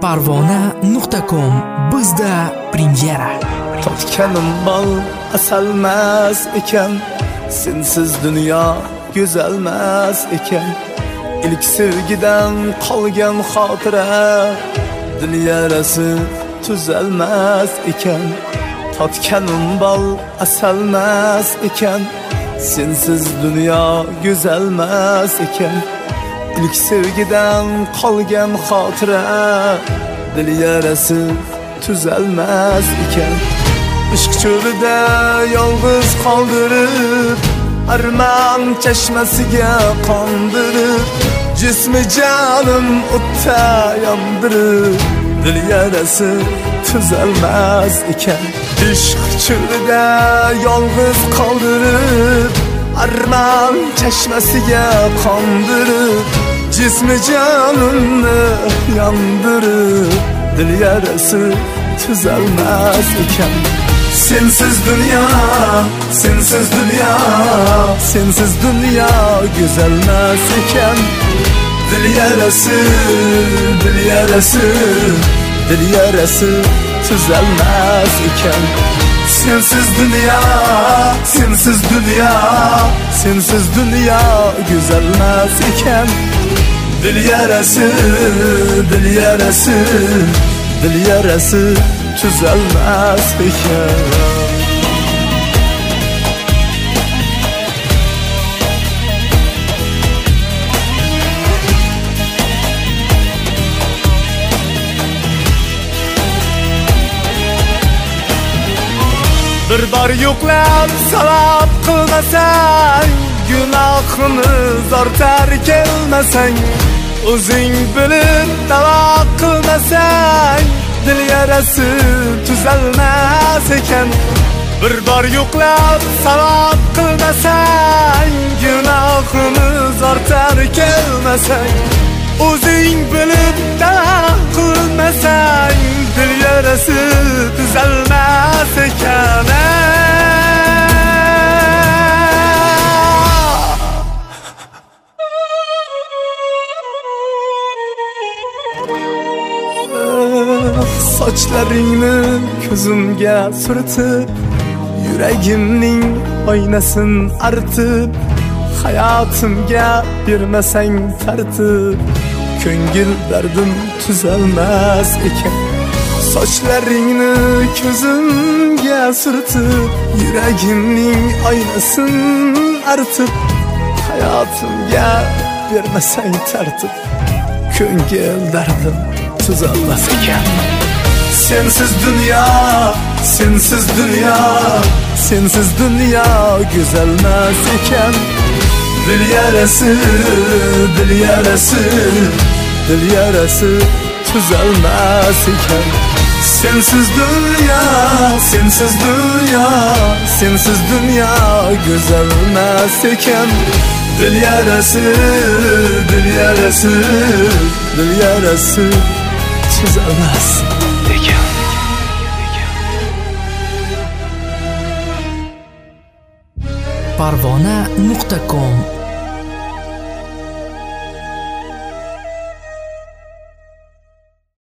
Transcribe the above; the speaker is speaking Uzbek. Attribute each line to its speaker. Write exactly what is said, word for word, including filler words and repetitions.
Speaker 1: parvona nuqta com bizda premyera.
Speaker 2: Totganim bal asalmas ekan, sensiz dunyo go'zalmas ekan. İlk sevgiden qolgan xotira, dil yarasi tuzalmas ekan. Totganim bal asalmas ekan, sensiz dunyo go'zalmas ekan. İlk sevgiden qolgan xotira, dil yarasi tuzalmas ekan. Ishq cho'lida yolg'iz qoldirib, arman chashmasiga qondirib, jismi jonim o'tda yondirib, dil yarasi tuzalmas ekan. Ishq cho'lida yolg'iz qoldirib, arman chashmasiga qondirib, jismi jonimni yondirib, dil yarasi tuzalmas ekan. Sensiz dünya, sensiz dünya, sensiz dünya güzelmez iken. Dil yarası, dil yarası, dil yarası tüzelmez iken. Sensiz dünya, sensiz dünya, sensiz dünya güzelmez iken. Dil yarası, dil yarası, dil yarası tüzelmez iken. Bir bar yo'qlab sabab qilmasang, gunohini zortar kelmasang, o'zing bilib davo qilmasang, dil yarasi tuzalmas ekan. Bir bar yo'qlab sabab qilmasang, gunohini zortar kelmasang, o'zing bilib davo qilmasang, dil yarasi tuzalmas ekan. Sochlaringni ko'zimga surtib, yuragimning oynasin artib, hayotimga bermasang tartib, ko'ngil dardim tuzalmas ekan. Sochlaringni ko'zimga surtib, yuragimning oynasin artib, hayotimga bermasang tartib, ko'ngil dardim tuzalmas ekan. Sensiz dünya, sensiz dünya, sensiz dünya güzelmez iken. Dil yarası, dil yarası, dil yarası tuzalmaz iken. Sensiz dünya, sensiz dünya, sensiz dünya güzelmez iken. Dil yarası, dil yarası, dil yarası tuzalmaz ekan.
Speaker 1: parvona nuqta com